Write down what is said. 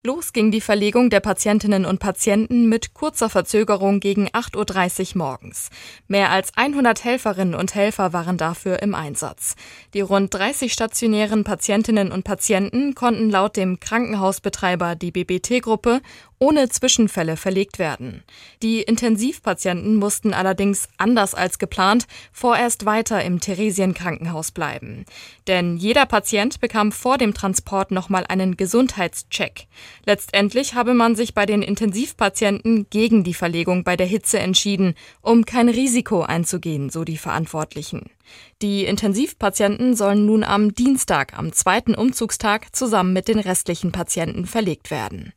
Los ging die Verlegung der Patientinnen und Patienten mit kurzer Verzögerung gegen 8:30 Uhr morgens. Mehr als 100 Helferinnen und Helfer waren dafür im Einsatz. Die rund 30 stationären Patientinnen und Patienten konnten laut dem Krankenhausbetreiber, die BBT-Gruppe, ohne Zwischenfälle verlegt werden. Die Intensivpatienten mussten allerdings, anders als geplant, vorerst weiter im Theresienkrankenhaus bleiben. Denn jeder Patient bekam vor dem Transport nochmal einen Gesundheitscheck. Letztendlich habe man sich bei den Intensivpatienten gegen die Verlegung bei der Hitze entschieden, um kein Risiko einzugehen, so die Verantwortlichen. Die Intensivpatienten sollen nun am Dienstag, am zweiten Umzugstag, zusammen mit den restlichen Patienten verlegt werden.